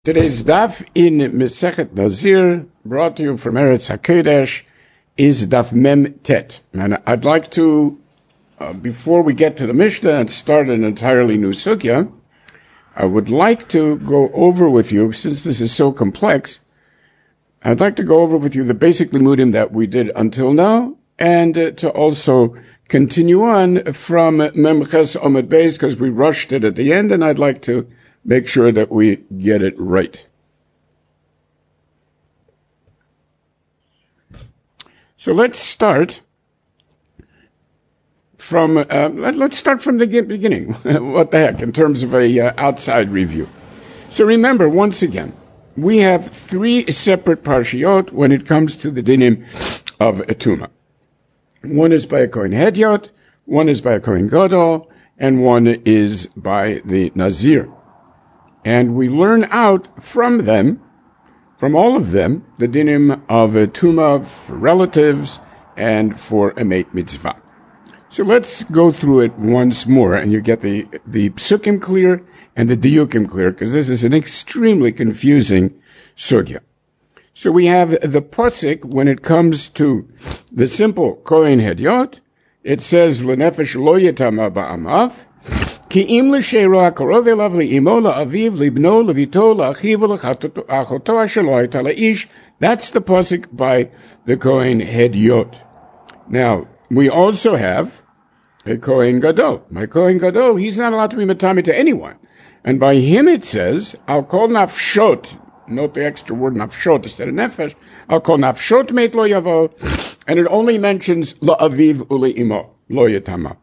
Today's daf in Mesechet Nazir, brought to you from Eretz HaKodesh, is daf Mem Tet. And I'd like to, before we get to the Mishnah and start an entirely new sugya, I would like to go over with you, since this is so complex, I'd like to go over with you the basic limudim that we did until now, and to also continue on from Mem Ches Omid Beis, because we rushed it at the end, and I'd like to make sure that we get it right. So let's start from the beginning. What the heck, in terms of a outside review. So remember, once again, we have three separate parshiot when it comes to the dinim of Etuma. One is by a Kohen Hedyot, one is by a Kohen Gadol, and one is by the Nazir. And we learn out from them, from all of them, the dinim of Tuma for relatives and for a mate mitzvah. So let's go through it once more, and you get the psukim clear and the diyukim clear, because this is an extremely confusing sugya. So we have the pasuk when it comes to the simple Kohen Hedyot. It says, L'nefesh lo yitama ba'amav, Ki im l'sheiro ha'karov elav li'imo la'aviv libno levito la'achiv la'achoto asher lo hayta la'ish. That's the pasuk by the Kohen Hedyot. Now, we also have a Kohen Gadol. My Kohen Gadol, he's not allowed to be matami to anyone. And by him it says, I'll call nafshot, note the extra word nafshot instead of nefesh, I'll call nafshot meit lo yavo, and it only mentions la'aviv u'li'imo, lo yitama.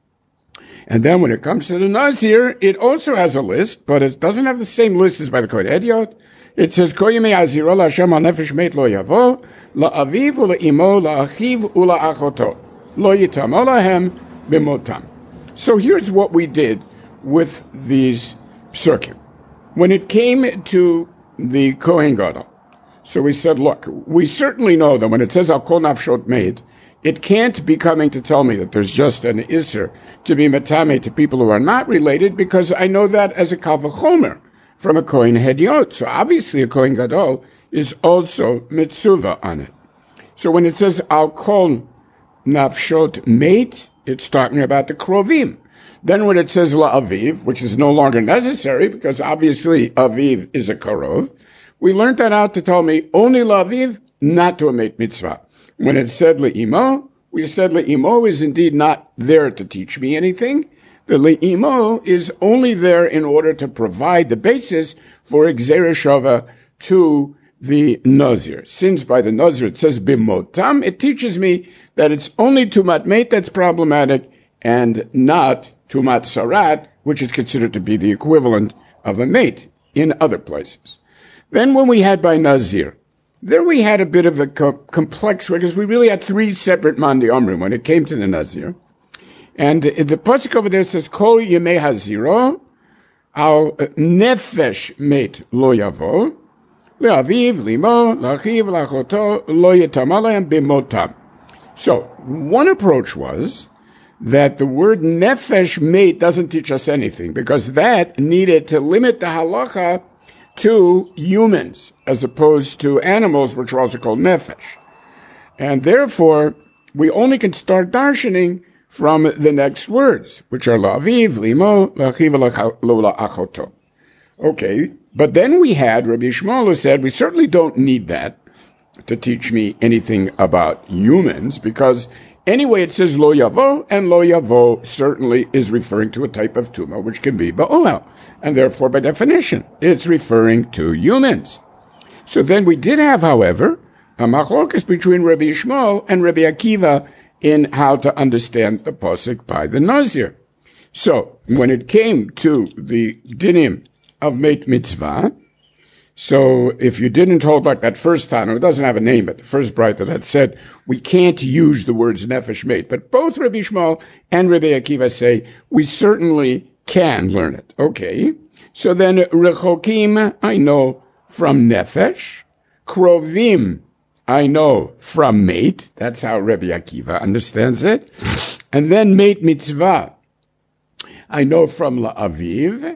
And then when it comes to the Nazir, it also has a list, but it doesn't have the same list as by the Kohen Hedyot. It says, Ko yemei aziro la'Hashem al nefesh meit lo yavo, la'aviv u'le'imo, la'achiv u'la'achoto, lo yitamo lahem b'motam. So here's what we did with these psukim. When it came to the Kohen Gadol, so we said, look, we certainly know that when it says, Al kol nafshot meit, it can't be coming to tell me that there's just an isser to be matame to people who are not related, because I know that as a kal v'chomer from a Kohen Hedyot. So obviously a Kohen Gadol is also mitzuva on it. So when it says I'll call nafshot mate, it's talking about the krovim. Then when it says la'aviv, which is no longer necessary because obviously aviv is a karov, we learned that out to tell me only la'aviv, not to a mate mitzvah. When it said le'imo, we said le'imo is indeed not there to teach me anything. The le'imo is only there in order to provide the basis for Gzera Shava to the Nazir. Since by the Nazir it says bimotam, it teaches me that it's only tumat mate that's problematic and not tumat sarat, which is considered to be the equivalent of a mate in other places. Then when we had by Nazir, there we had a bit of a complex way, because we really had three separate mandi omrim when it came to the Nazir. And the pasuk over there says, Kol yemei haziro, al nefesh meit lo yavo, le'aviv, limo, la'achiv, la'achoto, lo yetamalayim b'motam. So, one approach was that the word nefesh meit doesn't teach us anything, because that needed to limit the halacha to humans, as opposed to animals, which are also called nefesh. And therefore, we only can start darshaning from the next words, which are la'aviv, limo, la'achiv, la'achoto. Okay, but then we had Rabbi Yishmael who said, we certainly don't need that to teach me anything about humans, because anyway, it says lo yavo, and lo yavo certainly is referring to a type of tumah, which can be ba'olel. And therefore, by definition, it's referring to humans. So then we did have, however, a machlokas between Rabbi Yishmael and Rabbi Akiva in how to understand the pasuk by the Nazir. So, when it came to the dinim of meit mitzvah, so if you didn't hold like that first time, it doesn't have a name, but the first brighter that said, we can't use the words nefesh mate, but both Rabbi Yishmael and Rabbi Akiva say, we certainly can learn it. Okay. So then, rechokim, I know from nefesh. Krovim, I know from mate. That's how Rabbi Akiva understands it. And then mate mitzvah, I know from la'aviv.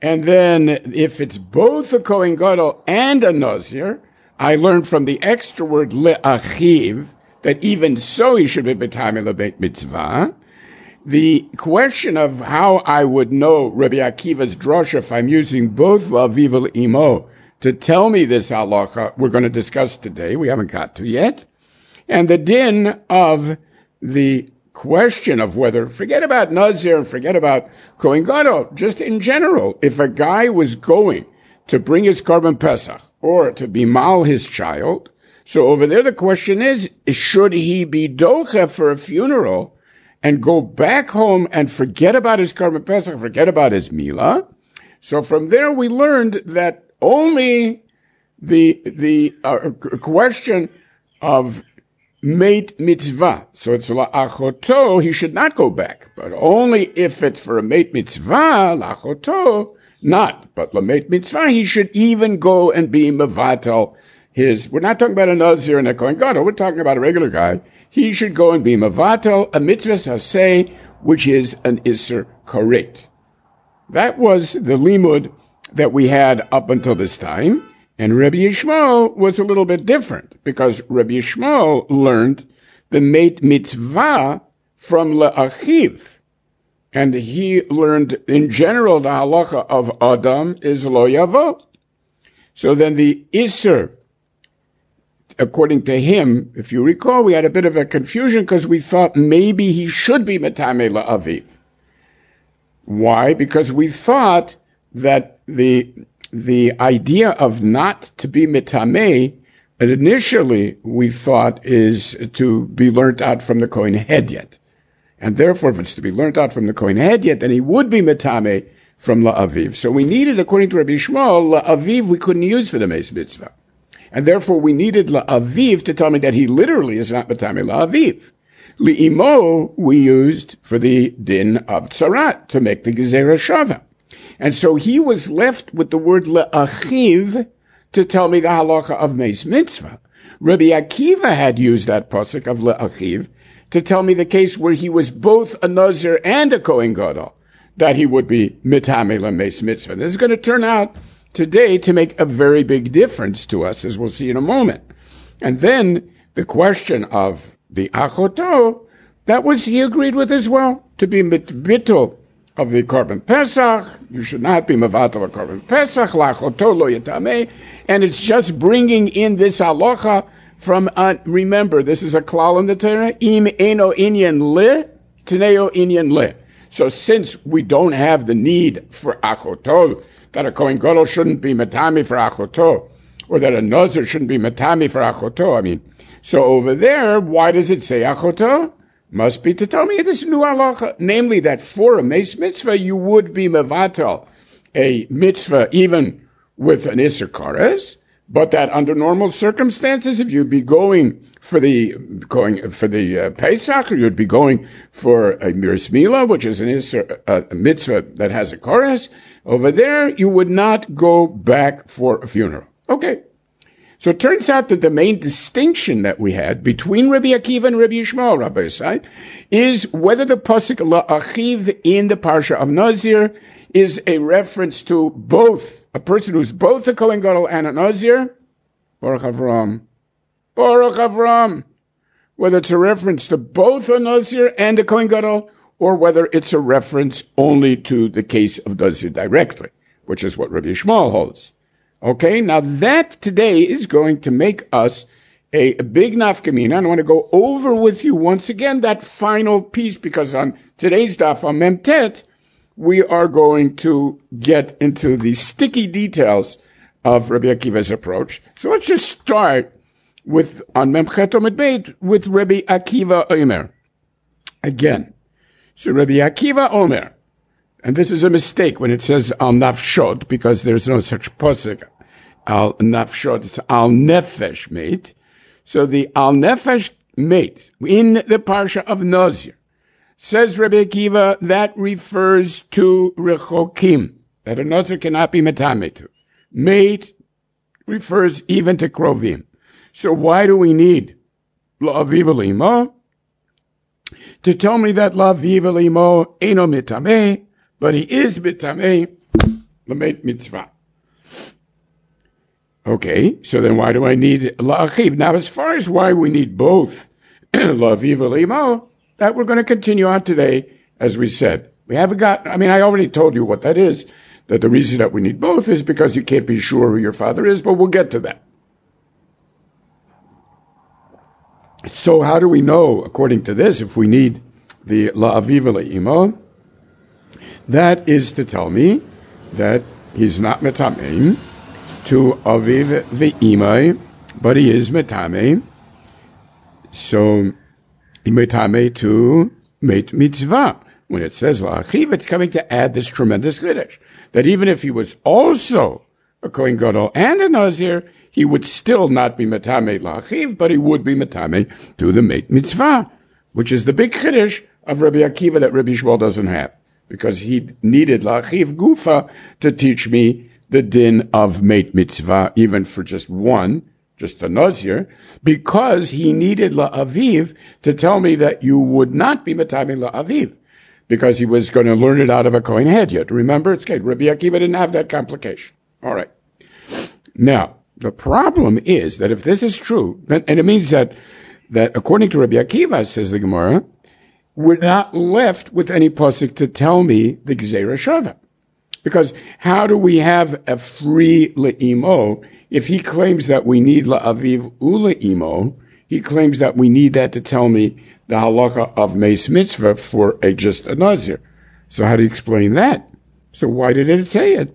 And then if it's both a Kohen Gadol and a Nazir, I learned from the extra word le'achiv that even so he should be b'tamei lebeit mitzvah. The question of how I would know Rabbi Akiva's drasha if I'm using both la'aviv le'imo to tell me this halacha we're going to discuss today, we haven't got to yet, and the din of the question of whether, forget about Nazir and forget about Kohen Gadol, just in general, if a guy was going to bring his Korban Pesach or to bimal his child, so over there the question is, should he be docha for a funeral and go back home and forget about his Korban Pesach, forget about his milah? So from there we learned that only the question of meit mitzvah, so it's la'achoto, he should not go back, but only if it's for a meit mitzvah, la'achoto, not, but la'meit mitzvah, he should even go and be mevatel his, we're not talking about a Nazir and a Kohen Gadol, we're talking about a regular guy, he should go and be mevatel, a mitzvah saseh, which is an isser koreit. That was the limud that we had up until this time. And Rabbi Yishmael was a little bit different because Rabbi Yishmael learned the meit mitzvah from le'achiv. And he learned in general the halacha of Adam is lo yavo. So then the Isser, according to him, if you recall, we had a bit of a confusion because we thought maybe he should be metamei le'aviv. Why? Because we thought that the idea of not to be mitamei, initially we thought is to be learnt out from the Kohen Hedyot. And therefore, if it's to be learnt out from the Kohen Hedyot, then he would be mitamei from la'aviv. So we needed, according to Rabbi Yishmael, la'aviv we couldn't use for the Meis Mitzvah. And therefore we needed la'aviv to tell me that he literally is not mitamei la'aviv. Li'imo we used for the din of tzarat, to make the gezerah shava. And so he was left with the word le'achiv to tell me the halacha of Meis Mitzvah. Rabbi Akiva had used that pasuk of le'achiv to tell me the case where he was both a Nazir and a Kohen Gadol, that he would be mitamei le'Meis Mitzvah. This is going to turn out today to make a very big difference to us, as we'll see in a moment. And then the question of the achoto, that was he agreed with as well, to be bittul of the Korban Pesach. You should not be mevatel a Korban Pesach, lachoto lo yatamei, and it's just bringing in this halacha from, remember, this is a klal in the Torah, im eno inyan le, teneo inyan le. So since we don't have the need for achoto, that a Kohen Gadol shouldn't be metami for achoto, or that a Nazir shouldn't be metami for achoto, so over there, why does it say achoto? Must be to tell me this new halacha, namely that for a Meis Mitzvah, you would be mevatel a mitzvah even with an Isser Kares, but that under normal circumstances, if you'd be going for the Pesach, or you'd be going for a Miras Milah, which is an Isser, a mitzvah that has a Kares, over there, you would not go back for a funeral. Okay. So it turns out that the main distinction that we had between Rabbi Akiva and Rabbi Yishmael, Rabbi Yisai, is whether the pasuk la'achiv in the parsha of Nazir is a reference to both, a person who's both a Kohen Gadol and a Nazir, Baruch Avram, Baruch Avram, whether it's a reference to both a Nazir and a Kohen Gadol, or whether it's a reference only to the case of Nazir directly, which is what Rabbi Yishmael holds. Okay, now that today is going to make us a big nafkamina. And I want to go over with you once again that final piece, because on today's daf on Memtet, we are going to get into the sticky details of Rabbi Akiva's approach. So let's just start with, on Memchet Omid Beit, with Rabbi Akiva Omer. Again, so Rabbi Akiva Omer, and this is a mistake when it says al nafshot, because there's no such pasuk. Al nafshot, it's al nefesh mate. So the al nefesh mate in the parsha of Nazir, says Rabbi Akiva, that refers to rechokim, that a Nazir cannot be metame to. Mate refers even to krovim. So why do we need la'aviv limo? To tell me that la'aviv limo eno mitame, but he is mitame l'meit mitzvah. Okay, so then why do I need la'achiv? Now, as far as why we need both la'aviv u'la'imo, that we're going to continue on today, as we said. We haven't got, I already told you what that is, that the reason that we need both is because you can't be sure who your father is, but we'll get to that. So how do we know, according to this, if we need the la'aviv u'la'imo? That is to tell me that he's not metameh to aviv ve'imai, but he is metameh. So, metameh to meit mitzvah. When it says la'achiv, it's coming to add this tremendous chiddush, that even if he was also a Kohen Gadol and a Nazir, he would still not be metameh la'achiv, but he would be metameh to the meit mitzvah, which is the big chiddush of Rabbi Akiva that Rabbi Shmuel doesn't have, because he needed la'achiv gufa to teach me the din of meit mitzvah, even for just one, just a Nazir, because he needed la'aviv to tell me that you would not be metameh la'aviv, because he was going to learn it out of a Kohen Hedyot. Remember, it's good. Rabbi Akiva didn't have that complication. All right. Now, the problem is that if this is true, and it means that according to Rabbi Akiva, says the Gemara, we're not left with any pasuk to tell me the Gzeira Shava. Because how do we have a free le'imo if he claims that we need la'aviv u'le'imo? He claims that we need that to tell me the halacha of meis mitzvah for just a nazir. So how do you explain that? So why did it say it?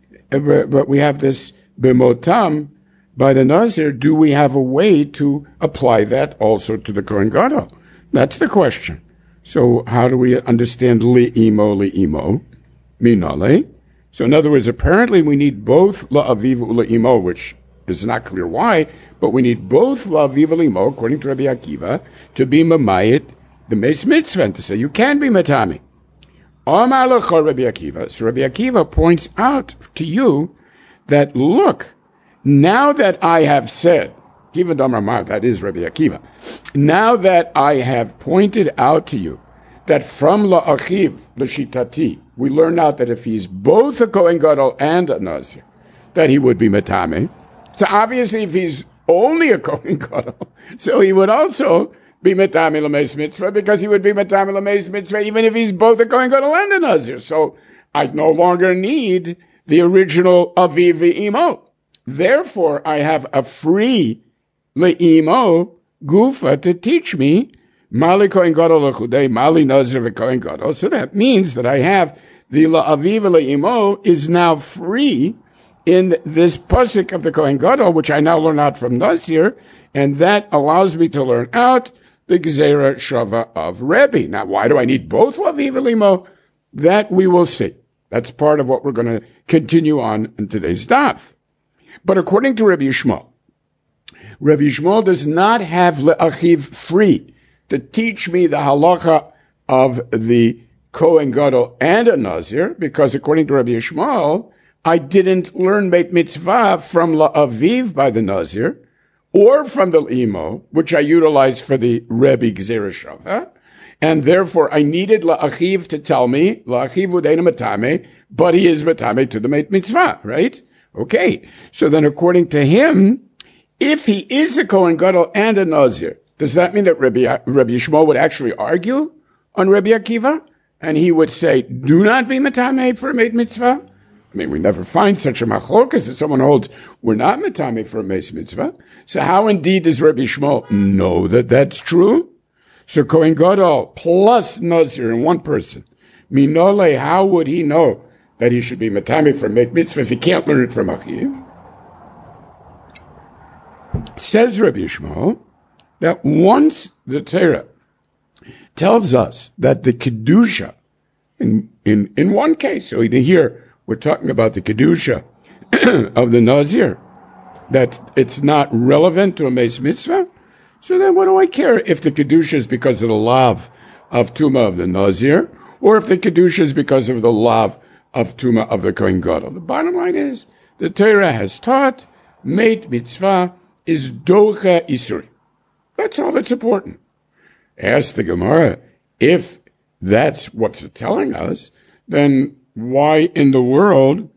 But we have this b'motam by the nazir. Do we have a way to apply that also to the Kohen Gadol? That's the question. So how do we understand li'imo, minale? So in other words, apparently we need both la'aviv u'le'imo, which is not clear why, but we need both la'aviv u'le'imo, according to Rabbi Akiva, to be mamayit the meis mitzvah, to say you can be matami. Amar lecha Rabbi Akiva. So Rabbi Akiva points out to you that, look, now that I have said, Akiva Damar, that is Rabbi Akiva, now that I have pointed out to you that from la'achiv l'shitati, we learn out that if he's both a Kohen Gadol and a Nazir, that he would be metameh. So obviously, if he's only a Kohen Gadol, so he would also be metameh l'meis mitzvah, because he would be metameh l'meis mitzvah even if he's both a Kohen Gadol and a Nazir. So I no longer need the original aviv ve'imo. Therefore, I have a free le'imo gufa to teach me Mali Kohen Gadol l'chudei, Mali Nazir v'Kohen Gadol. So that means that I have the la'aviv le'imo is now free in this pasuk of the Kohen Gadol, which I now learn out from Nazir, and that allows me to learn out the Gzeira Shava of Rebbe. Now, why do I need both la'aviv le'imo? That we will see. That's part of what we're going to continue on in today's daf. But according to Rabbi Shmuel does not have le'achiv free to teach me the halacha of the Kohen Gadol and a Nazir, because according to Rabbi Shmuel, I didn't learn Beit Mitzvah from La'aviv by the Nazir, or from the L'imo, which I utilized for the Rebbe Gzeira Shava, and therefore I needed La'achiv to tell me, La'achiv Udeina Matame, but he is Matame to the Beit Mitzvah, right? Okay, so then according to him, if he is a Kohen Gadol and a Nazir, does that mean that Rabbi Shmuel would actually argue on Rabbi Akiva? And he would say, do not be metameh for a meit mitzvah? We never find such a machlokas that someone holds, we're not metameh for a meit mitzvah. So how indeed does Rabbi Shmuel know that that's true? So Kohen Gadol plus Nazir in one person. Minole, how would he know that he should be metameh for a meit mitzvah if he can't learn it from Achiv? Says Rabbi Shmuel, that once the Torah tells us that the Kedusha, in one case, so here we're talking about the Kedusha of the Nazir, that it's not relevant to a Meis Mitzvah, so then what do I care if the Kedusha is because of the lav of Tumah of the Nazir, or if the Kedusha is because of the lav of Tumah of the Kohen Gadol? The bottom line is, the Torah has taught, Meit Mitzvah is Docha Isuri. That's all that's important. Ask the Gemara, if that's what's telling us, then why in the world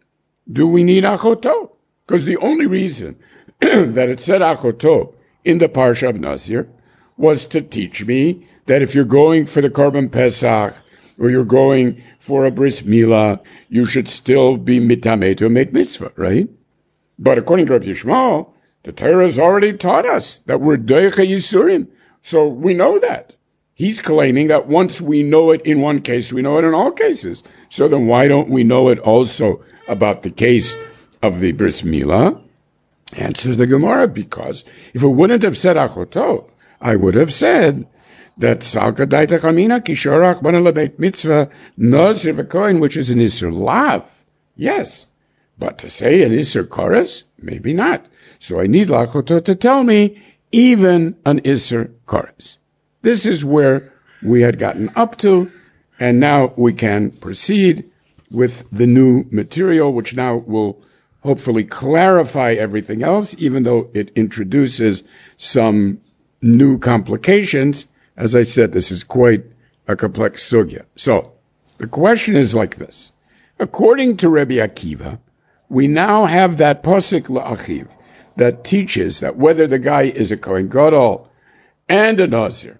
do we need achoto? Because the only reason that it said achoto in the Parsha of Nazir was to teach me that if you're going for the Korban Pesach or you're going for a bris milah, you should still be mitameh to make mitzvah, right? But according to Rabbi Yishmael, the Torah has already taught us that we're doicha yisurim. So we know that. He's claiming that once we know it in one case, we know it in all cases. So then why don't we know it also about the case of the bris milah? Answers the Gemara, because if it wouldn't have said achoto, I would have said that salka daita chamina kishorach bana lebeit mitzvah nazir v'kohen, which is an isur lav. Yes. But to say an isur koros, maybe not. So I need lachoto to tell me even an isur koros. This is where we had gotten up to, and now we can proceed with the new material, which now will hopefully clarify everything else, even though it introduces some new complications. As I said, this is quite a complex sugya. So the question is like this. According to Rabbi Akiva, we now have that posik la'achiv that teaches that whether the guy is a Kohen Gadol and a Nazir,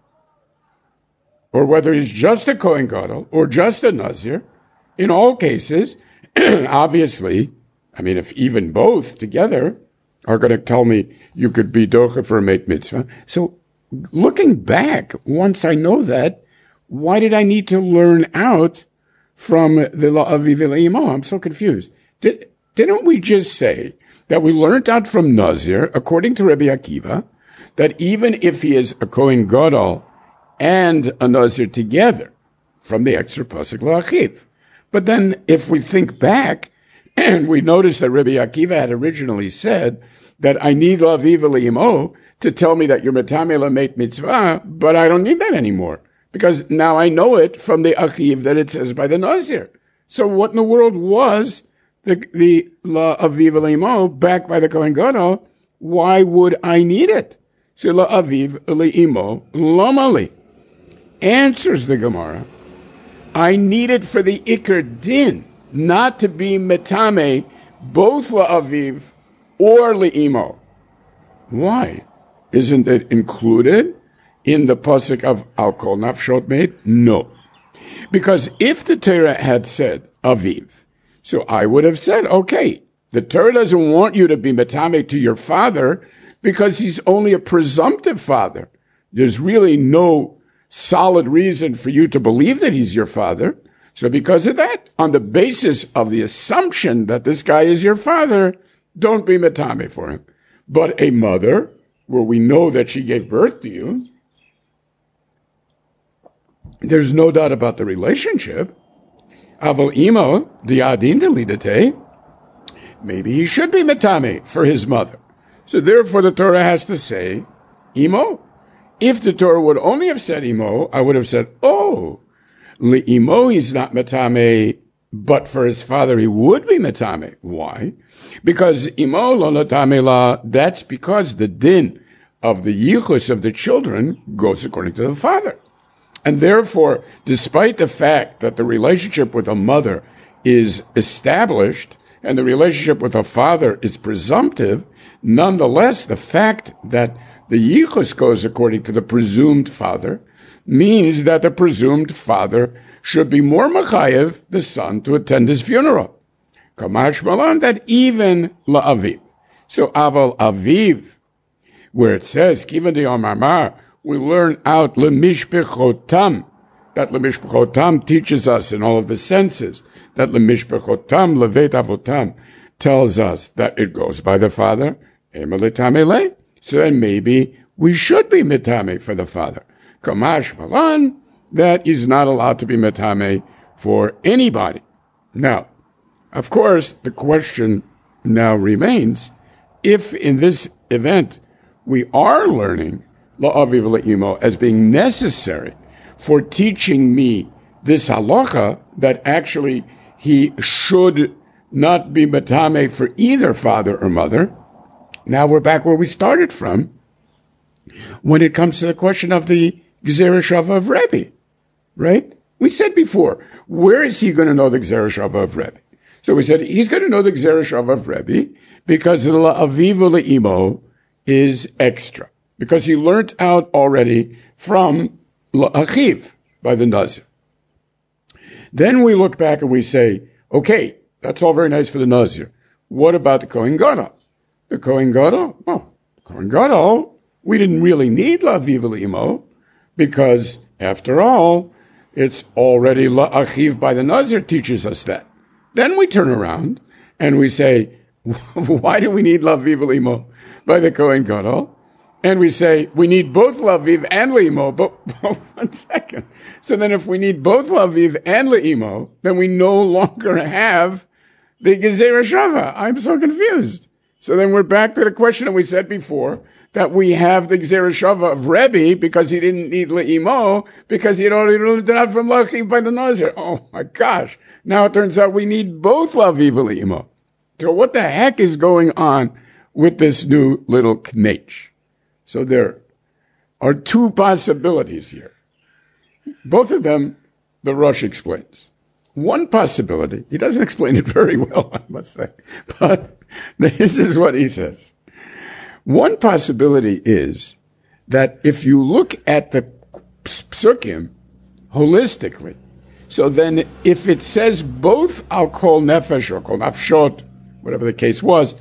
or whether he's just a Kohen Gadol or just a Nazir, in all cases, obviously, I mean, if even both together are going to tell me you could be docha for a meit mitzvah. So looking back, once I know that, why did I need to learn out from the la'aviv le'imo? I'm so confused. Didn't we just say that we learned out from Nazir, according to Rabbi Akiva, that even if he is a Kohen Gadol and a Nazir together, from the extra pasuk la'achiv? But then if we think back, and we notice that Rabbi Akiva had originally said that I need la'aviv le'imo to tell me that you're metameh l'meit mitzvah, but I don't need that anymore, because now I know it from the achiv that it says by the Nazir. So what in the world was the la'aviv le'imo backed by the Kohen Gadol? Why would I need it? So la'aviv le'imo lomali. Answers the Gemara, I need it for the ikar din, not to be metameh both la'aviv or le'imo. Why? Isn't it included in the pasuk of Al Kol Nafshot Meit? No. Because if the Torah had said aviv, so I would have said, okay, the Torah doesn't want you to be metameh to your father because he's only a presumptive father. There's really no solid reason for you to believe that he's your father. So because of that, on the basis of the assumption that this guy is your father, don't be metameh for him. But a mother, where we know that she gave birth to you, there's no doubt about the relationship. Aval imo diadin delidate, maybe he should be metameh for his mother. So therefore the Torah has to say imo. If the Torah would only have said imo, I would have said, oh, li'imo he's not metameh, but for his father he would be metameh. Why? Because imo lo metameh la, that's because the din of the yichus of the children goes according to the father. And therefore, despite the fact that the relationship with a mother is established and the relationship with a father is presumptive, nonetheless, the fact that the yichus goes according to the presumed father means that the presumed father should be more mechayev the son to attend his funeral. Kamash malan, that even la'aviv. So aval aviv, where it says, given the Omar, we learn out lemishpechotam. That lemishpechotam teaches us in all of the senses. That lemishpechotam, levet avotam, tells us that it goes by the father. So then maybe we should be metameh for the father. Kamash malan, that is not allowed to be metameh for anybody. Now, of course, the question now remains, if in this event we are learning la'aviv le'imo as being necessary for teaching me this halacha, that actually he should not be metameh for either father or mother, now we're back where we started from when it comes to the question of the Gzera Shava of Rebbe, right? We said before, where is he going to know the Gzera Shava of Rebbe? So we said he's going to know the Gzera Shava of Rebbe because the La'aviva Le'imo is extra. Because he learnt out already from La'achiv by the Nazir. Then we look back and we say, okay, that's all very nice for the Nazir. What about the Kohen Gadol? The Kohen Gadol? Well, the Kohen Gadol, we didn't really need La'aviva Le'imo because, after all, it's already La'achiv by the Nazir teaches us that. Then we turn around and we say, why do we need La'aviva Le'imo by the Kohen Gadol? And we say, we need both La'aviv and Le'imo, but 1 second. So then if we need both La'aviv and Le'imo, then we no longer have the Gezerah Shava. I'm so confused. So then we're back to the question that we said before, that we have the Gezerah Shava of Rebbe because he didn't need Le'imo, because he had already learned it out from La'achiv by the Nazir. Oh my gosh. Now it turns out we need both La'aviv and Le'imo. So what the heck is going on with this new little knetch? So there are two possibilities here. Both of them, the Rosh explains. One possibility, he doesn't explain it very well, I must say, but this is what he says. One possibility is that if you look at the psukim holistically, so then if it says both Al Kol Nefesh or Kol Nafshot, whatever the case was,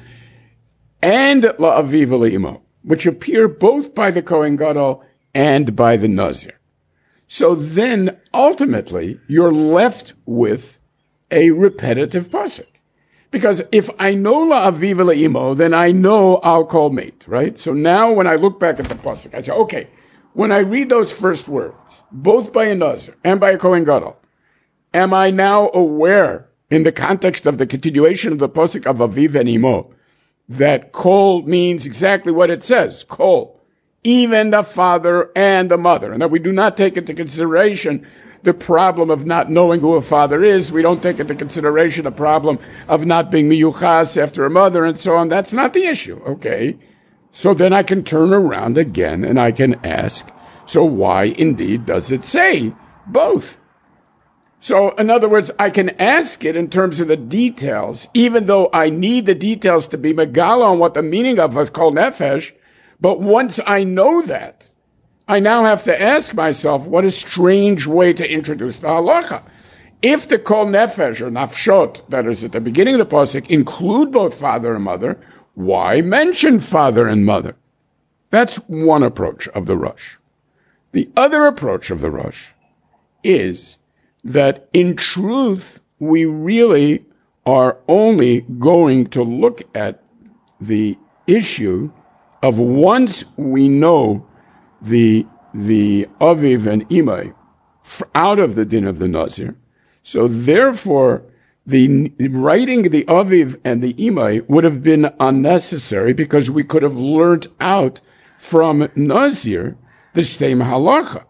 and La'aviv Le'imo, which appear both by the Kohen Gadol and by the Nazir. So then, ultimately, you're left with a repetitive pasuk. Because if I know La'aviv Le'imo, then I know I'll call mate, right? So now when I look back at the pasuk, I say, okay, when I read those first words, both by a Nazir and by a Kohen Gadol, am I now aware, in the context of the continuation of the pasuk of Aviv and Imo, that kol means exactly what it says, kol, even the father and the mother, and that we do not take into consideration the problem of not knowing who a father is. We don't take into consideration the problem of not being miyuchas after a mother and so on. That's not the issue, okay? So then I can turn around again and I can ask, so why indeed does it say both? So, in other words, I can ask it in terms of the details, even though I need the details to be megala on what the meaning of what's called nefesh. But once I know that, I now have to ask myself, what a strange way to introduce the halacha. If the kol nefesh or nafshot, that is at the beginning of the pasuk, include both father and mother, why mention father and mother? That's one approach of the Rosh. The other approach of the Rosh is that in truth, we really are only going to look at the issue of once we know the Aviv and Imai out of the din of the Nazir. So therefore, the writing the Aviv and the Imai would have been unnecessary because we could have learnt out from Nazir the same halacha.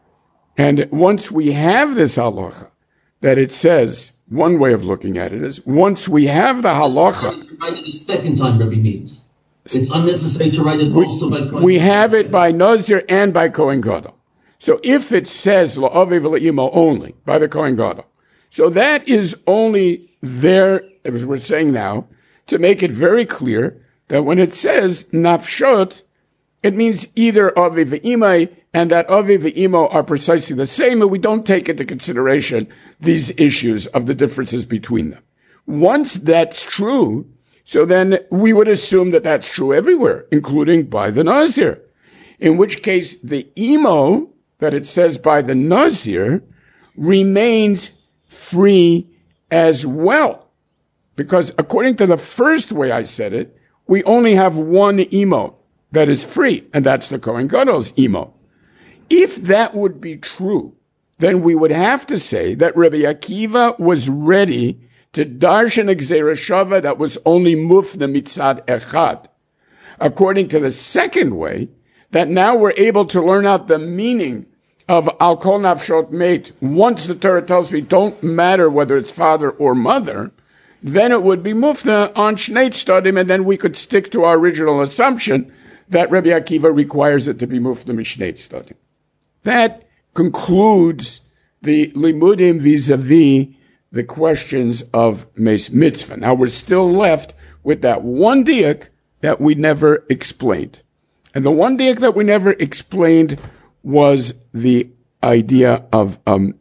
And once we have this halacha, that it says, one way of looking at it is, once we have the halacha... To write it a second time, Rebbe means. It's unnecessary to write it also by Kohen. We have it by Nazir and by Kohen Gadol. So if it says La'aviv Le'imo only, by the Kohen Gadol, so that is only there, as we're saying now, to make it very clear that when it says Nafshot, it means either Aviv Imai, and that Aviv and Imo are precisely the same, and we don't take into consideration these issues of the differences between them. Once that's true, so then we would assume that that's true everywhere, including by the Nazir. In which case, the Imo, that it says by the Nazir, remains free as well. Because according to the first way I said it, we only have one Imo that is free, and that's the Kohen Gadol's Imo. If that would be true, then we would have to say that Rabbi Akiva was ready to darshan a Gzera Shava that was only mufna mitzad echad. According to the second way, that now we're able to learn out the meaning of Al Kol Nafshot Meit once the Torah tells me don't matter whether it's father or mother, then it would be mufna on Shnei Tzdadim, and then we could stick to our original assumption that Rabbi Akiva requires it to be mufna mishnei tzdadim. That concludes the limudim vis-a-vis the questions of Meis Mitzvah. Now we're still left with that one diak that we never explained. And the one diak that we never explained was the idea of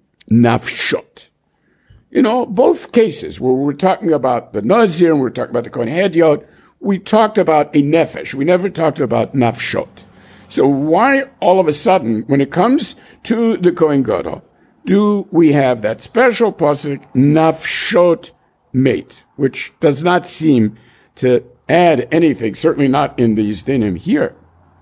nafshot. You know, both cases where we're talking about the Nazir and we're talking about the Kohen Hedyot, we talked about a nefesh. We never talked about nafshot. So why all of a sudden, when it comes to the Kohen Gadol, do we have that special pasuk nafshot mate, which does not seem to add anything, certainly not in these dinim here?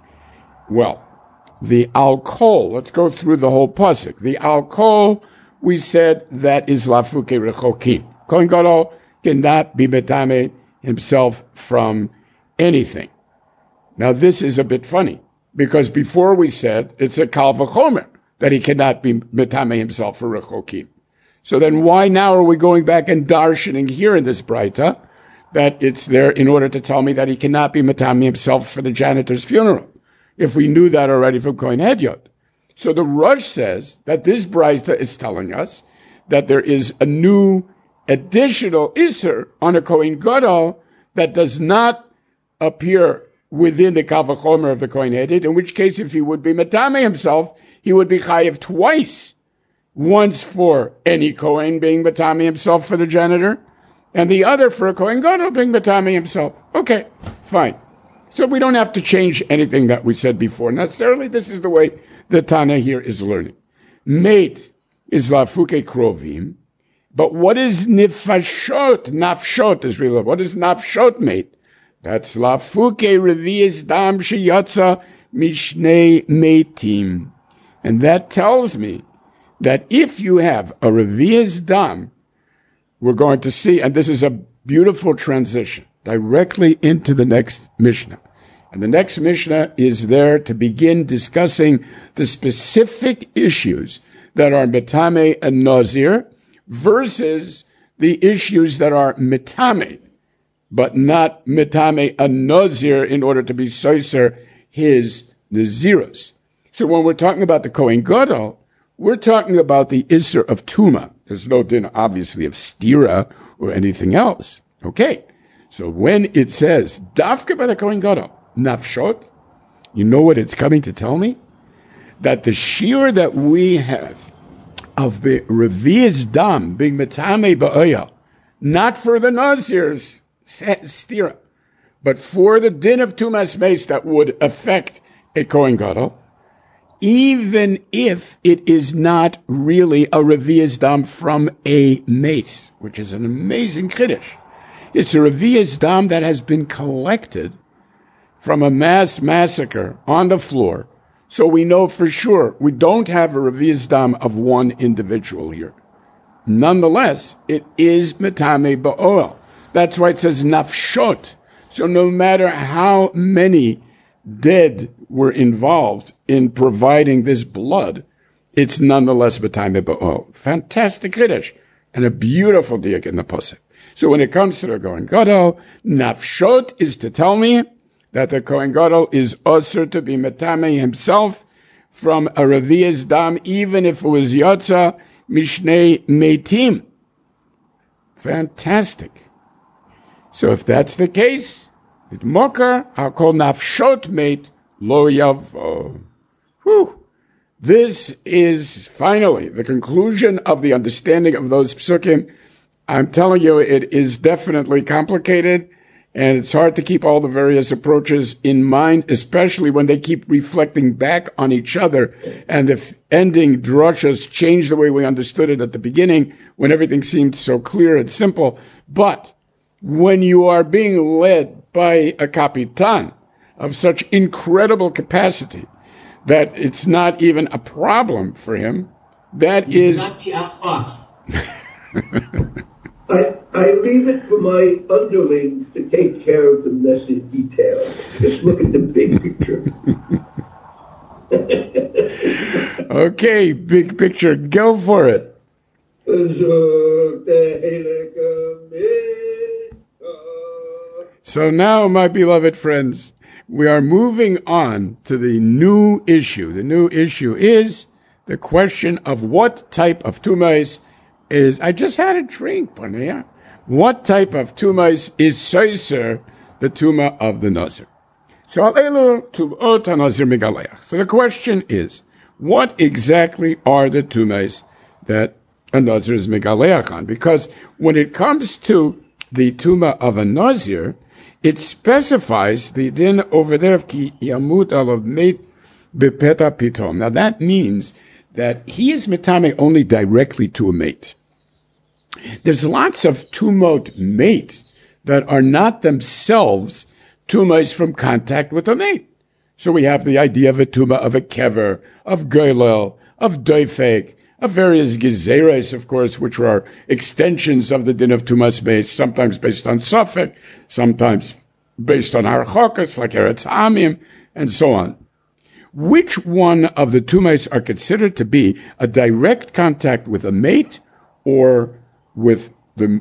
Well, the alcohol, let's go through the whole pasuk. The alcohol, we said that is lafuke rechokim. Kohen Gadol cannot be metame himself from anything. Now this is a bit funny, because before we said it's a kal v'chomer that he cannot be metame himself for rechokim. So then why now are we going back and darshaning here in this Braita that it's there in order to tell me that he cannot be metame himself for the janitor's funeral, if we knew that already from Kohen Hedyot? So the Rosh says that this Braita is telling us that there is a new additional Isser on a Kohen Gadol that does not appear within the Kal V'chomer of the Kohen Hedyot, in which case if he would be metame himself, he would be chayiv twice, once for any Kohen being metame himself for the janitor, and the other for a Kohen Gadol being metame himself. Okay, fine. So we don't have to change anything that we said before. Necessarily, this is the way the Tana here is learning. Mate is lafuke krovim, but what is nifashot? Nafshot is really, what is nafshot mate? That's lafuke revi'is dam sheyatza mishnei metim. And that tells me that if you have a revi'is dam, we're going to see, and this is a beautiful transition, directly into the next Mishnah. And the next Mishnah is there to begin discussing the specific issues that are metame and nazir versus the issues that are metame, but not metame and nazir in order to be soiser his nazirus. So when we're talking about the Kohen Gadol, we're talking about the Isser of Tuma. There's no din, obviously, of stira or anything else. Okay. So when it says, Dafka by the Kohen Gadol, nafshot, you know what it's coming to tell me? That the shiur that we have of the revi'is dam being metame ba'oya, not for the nazir's stira, but for the din of tumas meis that would affect a Kohen Gadol, even if it is not really a revi'is dam from a mace, which is an amazing chiddush. It's a revi'is dam that has been collected from a mass massacre on the floor. So we know for sure we don't have a revi'is dam of one individual here. Nonetheless, it is metame ba'oel. That's why it says nafshot. So no matter how many dead were involved in providing this blood, it's nonetheless metame ba'oel. Fantastic chiddush and a beautiful diak in the pasuk. So when it comes to the Kohen Gadol, nafshot is to tell me that the Kohen Gadol is usher to be metame himself from a revi'is dam, even if it was yotza mishnei meitim. Fantastic. So if that's the case, it mokar, I'll call nafshot mate lo yavo. Whew. This is finally the conclusion of the understanding of those psukim. I'm telling you, it is definitely complicated, and it's hard to keep all the various approaches in mind, especially when they keep reflecting back on each other, and the ending drushas change the way we understood it at the beginning, when everything seemed so clear and simple. But when you are being led by a kapitan of such incredible capacity that it's not even a problem for him, that is... You cannot be outfoxed. I leave it for my underlings to take care of the messy details. Just look at the big picture. Okay, big picture. Go for it. So now, my beloved friends, we are moving on to the new issue. The new issue is the question of what type of tumais is, I just had a drink, Panea. What type of tumas is soiser, the tuma of the nazir? So the question is, what exactly are the tumas that a nazir is megaleach on? Because when it comes to the tuma of a nazir, it specifies the din over there of ki yamut alav meit bepeta pitom. Now that means that he is metame only directly to a mate. There's lots of tumot mates that are not themselves tumas from contact with a mate. So we have the idea of a tuma of a kever, of goylel, of doifek, of various gezeres, of course, which are extensions of the din of tumas mates, sometimes based on suffix, sometimes based on harchokas, like eretz amim, and so on. Which one of the tumas are considered to be a direct contact with a mate or with the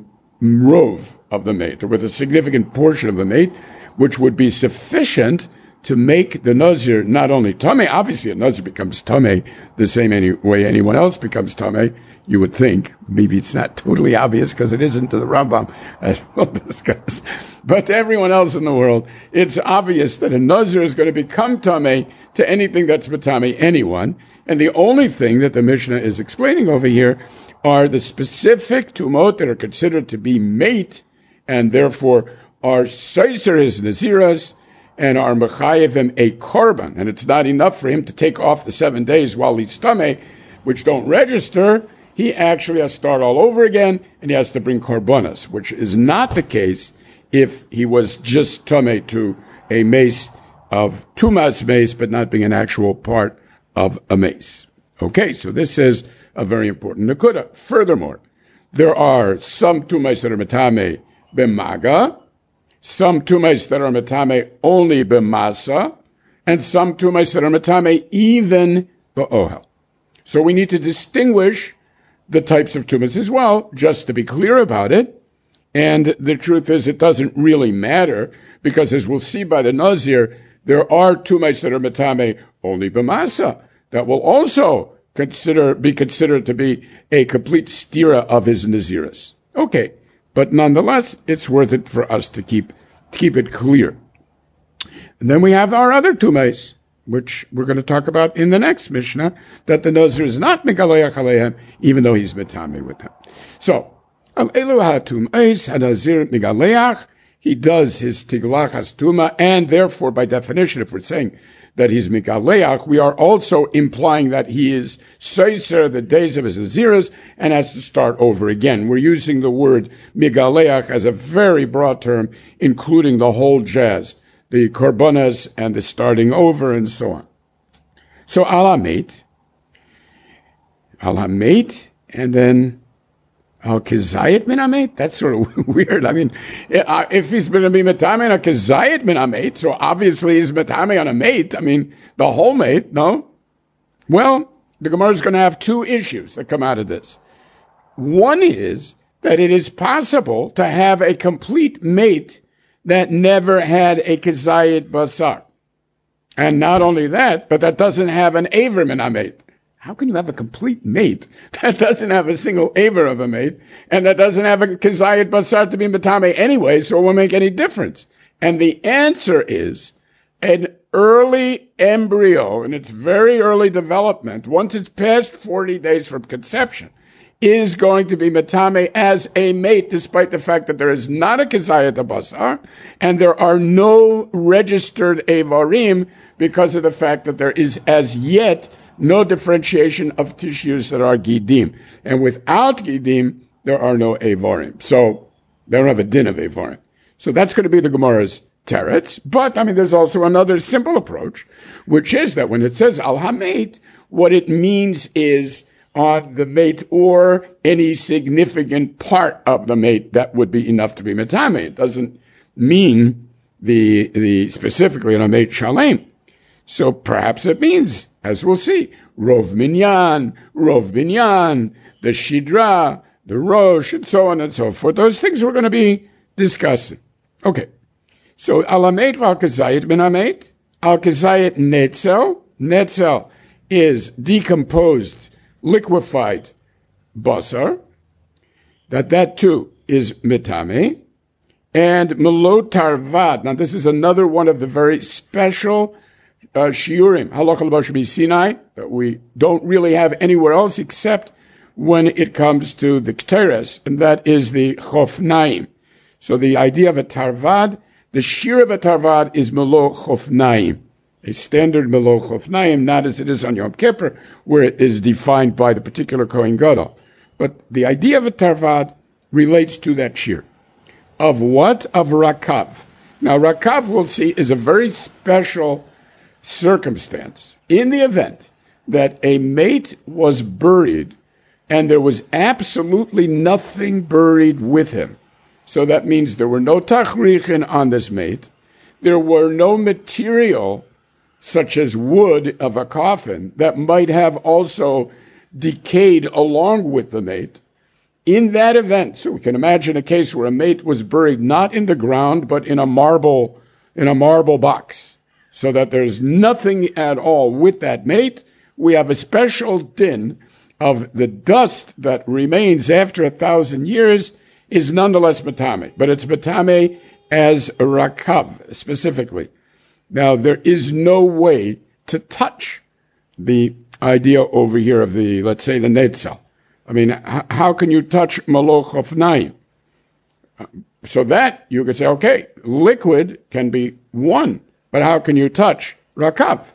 rov of the mate, or with a significant portion of the mate, which would be sufficient to make the nazir not only tamei? Obviously, a nazir becomes tamei the same way anyone else becomes tamei, you would think. Maybe it's not totally obvious because it isn't to the Rambam, as we'll discuss. But to everyone else in the world, it's obvious that a nazir is going to become tamei to anything that's matame anyone. And the only thing that the Mishnah is explaining over here are the specific tumot that are considered to be mate, and therefore are seiser his naziras, and are mechayevim a korban. And it's not enough for him to take off the 7 days while he's tamei, which don't register. He actually has to start all over again, and he has to bring korbanos, which is not the case if he was just tamei to a mace of tumas mace, but not being an actual part of a mace. Okay, so this is a very important nakuda. Furthermore, there are some tumas that are metame b'maga, some tumas that are metame only b'masa, and some tumas that are metame even b'ohel. So we need to distinguish the types of tumas as well, just to be clear about it. And the truth is, it doesn't really matter, because as we'll see by the nazir, there are tumas that are metame only b'masa that will also be considered to be a complete stira of his naziris. Okay, but nonetheless, it's worth it for us to keep it clear. And then we have our other tumas, which we're going to talk about in the next Mishnah, that the nazir is not megaleach aleihem, even though he's metame with them. So, elu ha'tumas hanazir megaleach. He does his tiglachas tuma, and therefore, by definition, if we're saying that he's megaleach, we are also implying that he is seiser the days of his naziras and has to start over again. We're using the word megaleach as a very broad term, including the whole jazz, the korbanos and the starting over and so on. So al hameit, and then al kizayit min hameit. That's sort of weird. I mean, if he's going to be metame on a kizayit min hameit, so obviously he's metame on a mate. I mean, the whole mate, no? Well, the Gemara is going to have two issues that come out of this. One is that it is possible to have a complete mate that never had a kizayit basar. And not only that, but that doesn't have an aver min hameit. How can you have a complete mate that doesn't have a single aver of a mate, and that doesn't have a kizayit basar to be metame anyway, so it won't make any difference? And the answer is an early embryo in its very early development, once it's past 40 days from conception, is going to be metame as a mate, despite the fact that there is not a kizayit basar, and there are no registered avarim, because of the fact that there is as yet no differentiation of tissues that are gidim. And without gidim, there are no avarim. So they don't have a din of avarim. So that's going to be the Gemara's teretz. But, I mean, there's also another simple approach, which is that when it says al hameit, what it means is on the mate or any significant part of the mate that would be enough to be metame. It doesn't mean the specifically on a mate shalem. So perhaps it means, as we'll see, rov binyan, the shidra, the rosh, and so on and so forth. Those things we're going to be discussing. Okay. So al hameit v'al kazayit min hameit, al kazayit netzel. Netzel is decomposed, liquefied basar, that too is mitame. And melot tarvad. Now, this is another one of the very special shiurim, halacha l'bashmi Sinai, that we don't really have anywhere else except when it comes to the Keteres, and that is the chofnaim. So the idea of a tarvad, the shir of a tarvad is melo chofnaim, a standard melo chofnaim, not as it is on Yom Kippur, where it is defined by the particular Kohen Gadol. But the idea of a tarvad relates to that shir. Of what? Of rakav. Now, rakav, we'll see, is a very special circumstance. In the event that a mate was buried and there was absolutely nothing buried with him, so that means there were no tachrichin on this mate, there were no material such as wood of a coffin that might have also decayed along with the mate. In that event, so we can imagine a case where a mate was buried not in the ground, but in a marble box, so that there's nothing at all with that mate. We have a special din of the dust that remains after 1,000 years is nonetheless matame, but it's matame as a rakav specifically. Now, there is no way to touch the idea over here of the, let's say, the netzel. I mean, how can you touch maloch chofnaim? So that you could say, okay, liquid can be one, but how can you touch rakav?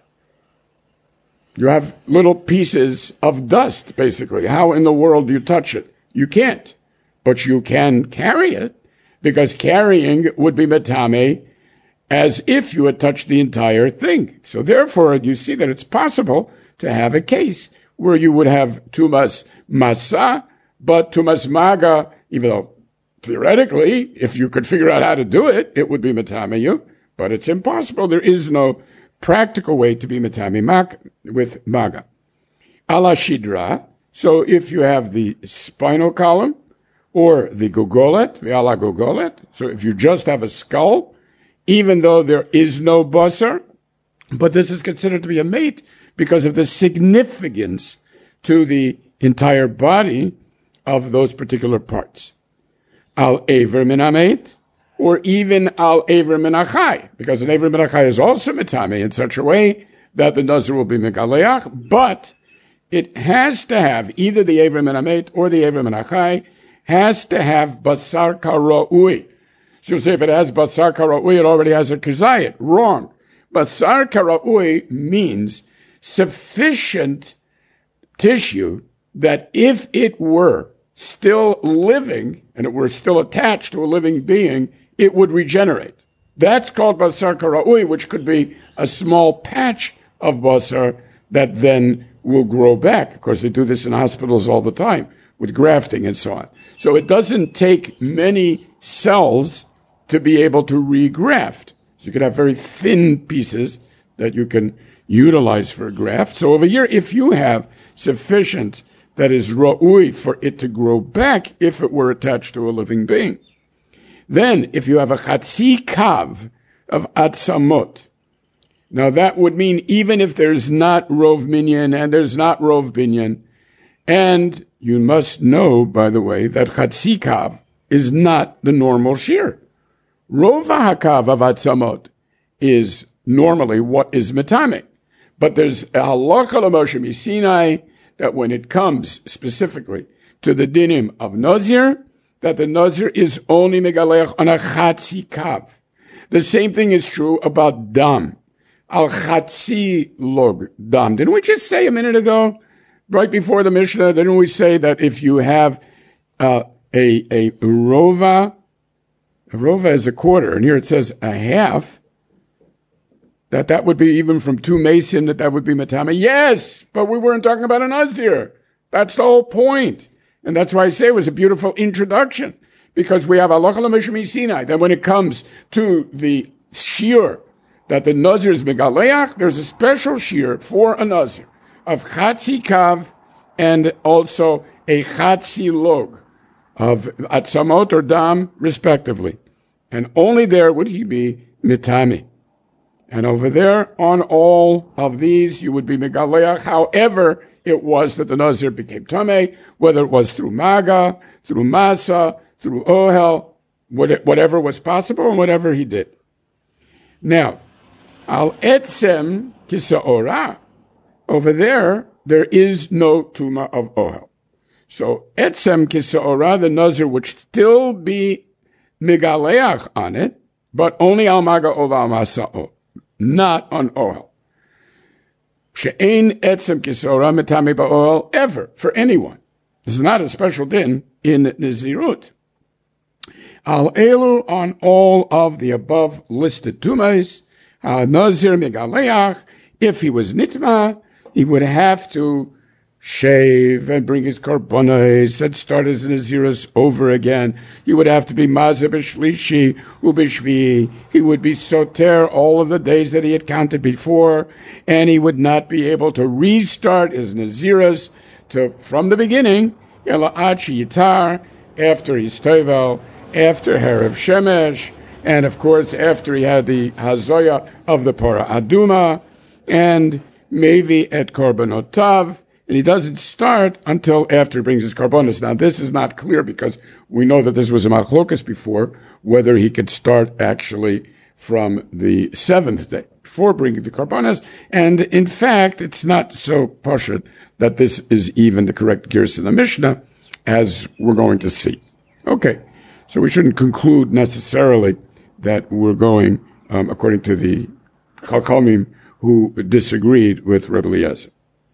You have little pieces of dust, basically. How in the world do you touch it? You can't, but you can carry it, because carrying would be metame as if you had touched the entire thing. So therefore, you see that it's possible to have a case where you would have tumas masa, but tumas maga, even though theoretically, if you could figure out how to do it, it would be metameyu, but it's impossible. There is no practical way to be metame with maga. Ala shidra, so if you have the spinal column or the gugolet, the ala gugolet, so if you just have a skull, even though there is no basar, but this is considered to be a mate because of the significance to the entire body of those particular parts. Al Aver min Amet, or even Al Aver min Achai, because an Aver min Achai is also metame in such a way that the Nazir will be megaleach, but it has to have either the Aver min Amet or the Aver min Achai has to have basar kara'ui. So you say if it has basar kara'ui, it already has a kizayit. Wrong. Basar kara'ui means sufficient tissue that if it were still living and it were still attached to a living being, it would regenerate. That's called basar kara'ui, which could be a small patch of basar that then will grow back. Of course, they do this in hospitals all the time with grafting and so on. So it doesn't take many cells to be able to regraft. So you could have very thin pieces that you can utilize for a graft. So over here, if you have sufficient that is ra'ui for it to grow back if it were attached to a living being. Then, if you have a chatzi kav of atzamot, now that would mean even if there's not rov minyan and there's not rov binyan, and you must know, by the way, that chatzi kav is not the normal shear. Rov hakav of atzamot is normally what is metame. But there's a halacha l'Moshe Sinai that when it comes specifically to the dinim of Nazir, that the Nazir is only megaleach on a chatzi kav. The same thing is true about dam. Al chatzi log dam. Didn't we just say a minute ago, right before the Mishnah, didn't we say that if you have a rova is a quarter, and here it says a half, that would be even from 2 mason, that would be matame. Yes, but we weren't talking about an Nazir. That's the whole point. And that's why I say it was a beautiful introduction, because we have halacha l'Moshe Sinai. Then when it comes to the shear that the Nazir is megaleach, there's a special shear for a Nazir of chatzi kav and also a chatzi log of atzamot or dam, respectively. And only there would he be mitame. And over there, on all of these, you would be megaleach. However, it was that the Nazir became Tameh, whether it was through Maga, through Masa, through Ohel, whatever was possible and whatever he did. Now, Al Etzem Kisa'ora, over there is no Tuma of Ohel. So, Etzem Kisa'ora, the Nazir would still be Megaleach on it, but only Al Maga Oval Masa'o, not on Ohel. She'ein Etzem Kisa'ora Metame Ba'ohel ever, for anyone. This is not a special din in Nazirut. Al Elu, on all of the above listed Tumas, Nazir Megaleach, if he was Nitma, he would have to shave and bring his karbonos and start his Nazirus over again. He would have to be Mazeh b'shlishi u'b'shvi. He would be soter all of the days that he had counted before, and he would not be able to restart his Nazirus from the beginning, Ela'ad sheyitar, after his tovel, after Herav Shemesh, and of course after he had the Hazoya of the Pora Aduma, and maybe at Korbanot, and he doesn't start until after he brings his karbonos. Now, this is not clear because we know that this was a machlokas before, whether he could start actually from the seventh day, before bringing the karbonos. And in fact, it's not so pashut that this is even the correct gears in the Mishnah, as we're going to see. Okay, so we shouldn't conclude necessarily that we're going according to the Chachamim who disagreed with Rebbe Eliezer.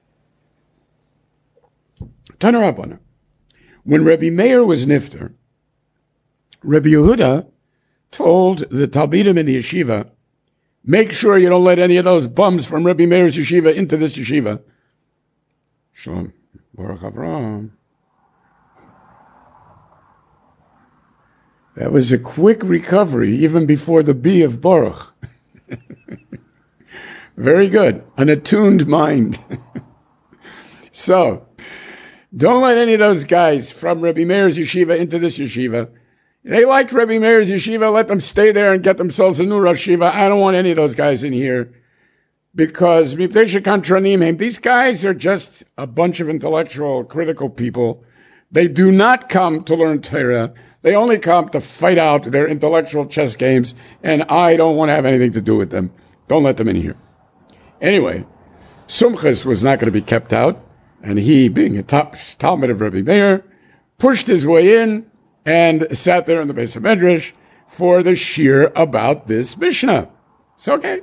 Tana Rabbana. When Rebbe Meir was nifter, Rebbe Yehuda told the Talmidim in the yeshiva, make sure you don't let any of those bums from Rebbe Meir's yeshiva into this yeshiva. Shalom. Baruch Avraham. That was a quick recovery, even before the B of Baruch. Very good. An attuned mind. So, don't let any of those guys from Rebbe Meir's yeshiva into this yeshiva. They like Rebbe Meir's yeshiva, let them stay there and get themselves a new Rosh Yeshiva. I don't want any of those guys in here. Because these guys are just a bunch of intellectual, critical people. They do not come to learn Torah. They only come to fight out their intellectual chess games, and I don't want to have anything to do with them. Don't let them in here. Anyway, Sumchus was not going to be kept out. And he, being a Talmud of Rebbe Meir, pushed his way in and sat there in the Beis HaMedrash for the shir about this Mishnah. It's okay.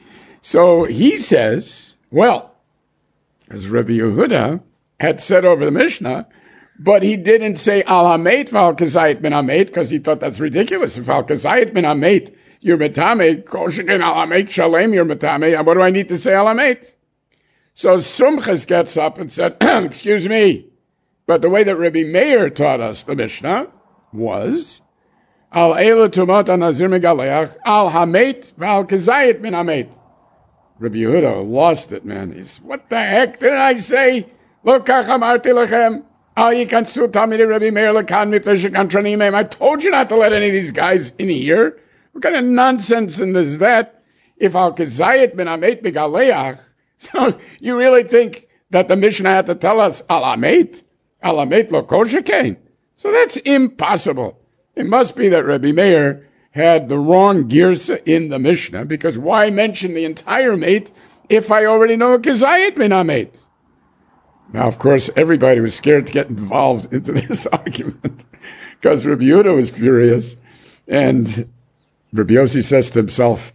So he says, well, as Rebbe Yehuda had said over the Mishnah, but he didn't say al hamet v'al kazayit min hamet because he thought that's ridiculous. If al kazayit min hamet, you're metame, kol shekin al hamet shalem, you're metame. And what do I need to say al hamet? So Sumchus gets up and said, excuse me, but the way that Rebbe Meir taught us the Mishnah was, al eilu tumot anazir megaleach, al hamet v'al kazayit min hamet. Rebbe Yehuda lost it, man. He's, what the heck did I say? Lo kach amarti lechem, al yikansu tamidei Rebbe Meir lekan mipnei shekan tranimim. I told you not to let any of these guys in here. What kind of nonsense is that? If al kazayit min hamet megaleach, so you really think that the Mishnah had to tell us al hamet lo kol shekain? So that's impossible. It must be that Rebbe Meir had the wrong girsa in the Mishnah, because why mention the entire mate if I already know a kazayit min hamet? Now, of course, everybody was scared to get involved into this argument because Rebbe Yehuda was furious, and Rebbe Yossi says to himself,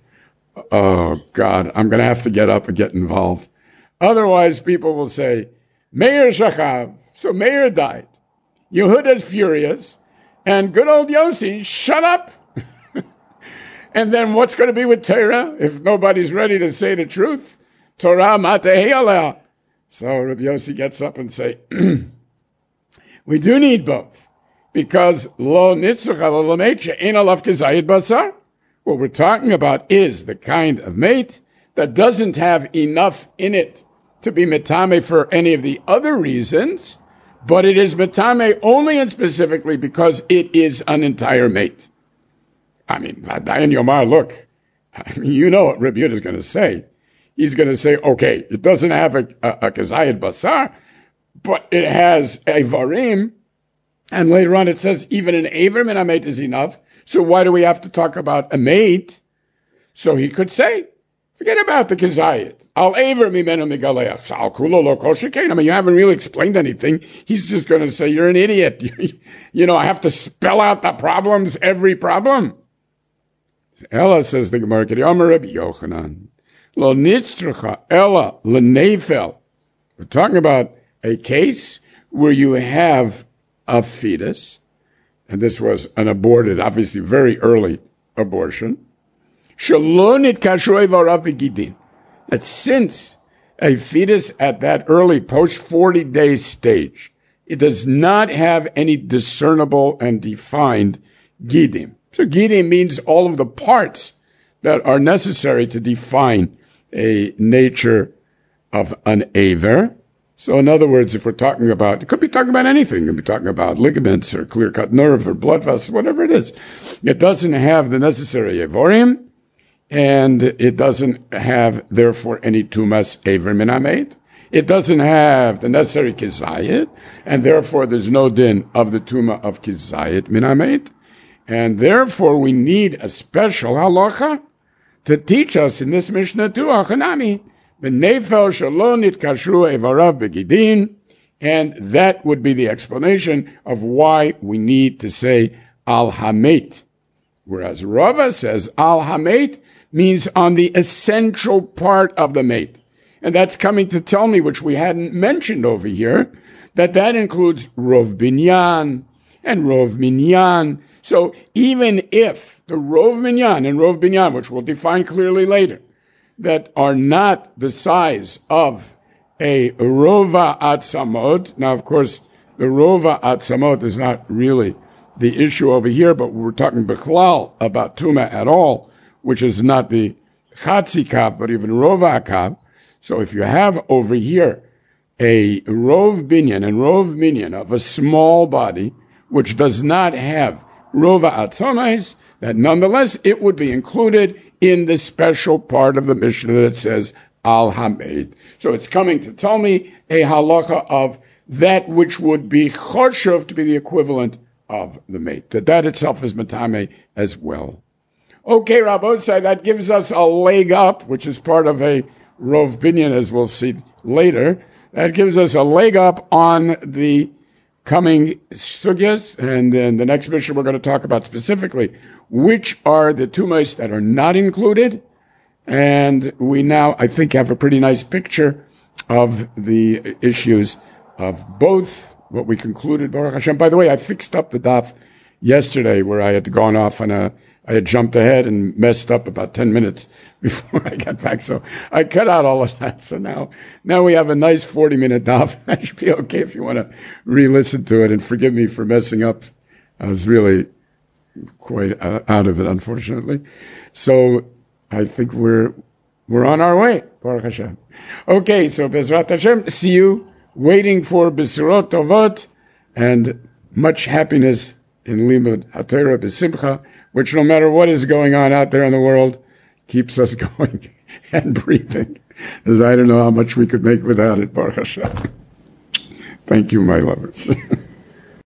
oh, God, I'm going to have to get up and get involved. Otherwise, people will say, Meir shachav. So Meir died. Yehuda's furious. And good old Yossi, shut up. And then what's going to be with Torah if nobody's ready to say the truth? Torah matehei aleh. So Rabbi Yossi gets up and say, we do need both. Because lo nitzach ala lamet she'ein alav kazayit basar. What we're talking about is the kind of mate that doesn't have enough in it to be metame for any of the other reasons, but it is metame only and specifically because it is an entire mate. I mean, Dayan Yomar, look, I mean, you know what Rebbe Yehuda is going to say. He's going to say, okay, it doesn't have a kazayit basar, but it has Avarim, and later on it says even an Aver min hamet is enough. So why do we have to talk about a mate? So he could say, forget about the Kizayit. Al Aver mimenu migaleach. Sal kulo lo kol shekain. I mean, you haven't really explained anything. He's just going to say, you're an idiot. I have to spell out the problems, every problem. Ella, says the Gemara, K'di Rabbi Yochanan, lo nitztracha ella lenefel. We're talking about a case where you have a fetus, and this was an aborted, obviously very early abortion, that since a fetus at that early post-40 day stage, it does not have any discernible and defined gidim. So gidim means all of the parts that are necessary to define a nature of an aver. So in other words, if we're talking about, it could be talking about anything. It could be talking about ligaments or clear-cut nerve or blood vessels, whatever it is. It doesn't have the necessary avorim, and it doesn't have, therefore, any tumas aver min hamet. It doesn't have the necessary kizayit, and therefore there's no din of the tuma of kizayit min hamet. And therefore we need a special halacha to teach us in this Mishnah too, Achanami, b'nefel shelo nitkashru evarav begidin, and that would be the explanation of why we need to say al hamet. Whereas Rava says al hamet means on the essential part of the mate. And that's coming to tell me, which we hadn't mentioned over here, that includes rov binyan and rov minyan. So even if the rov minyan and rov binyan, which we'll define clearly later, that are not the size of a rova atzamot. Now, of course, the rova atzamot is not really the issue over here, but we're talking bichlal about tuma at all, which is not the chatzi kav, but even rova kav. So if you have over here a rov binyan and rov minyan of a small body, which does not have rova atzamais, that nonetheless it would be included in the special part of the Mishnah that says al hamed. So it's coming to tell me a halacha of that which would be choshev to be the equivalent of the mate. That itself is matame as well. Okay, Rabbosai, that gives us a leg up, which is part of a rov binyan, as we'll see later. That gives us a leg up on the coming sugyas, and in the next mission we're going to talk about specifically which are the tumas that are not included. And we now, I think, have a pretty nice picture of the issues of both what we concluded, Baruch Hashem. By the way, I fixed up the daf yesterday where I had gone off on I had jumped ahead and messed up about 10 minutes before I got back. So I cut out all of that. So now we have a nice 40-minute daf. That should be okay if you want to re-listen to it, and forgive me for messing up. I was really quite out of it, unfortunately. So I think we're on our way, Baruch Hashem. Okay, so Bezrat Hashem, see you waiting for Besorot Tovot and much happiness in Limud HaTorah B'Simcha, which no matter what is going on out there in the world, keeps us going and breathing. As I don't know how much we could make without it, Baruch Hashem. Thank you, my lovers.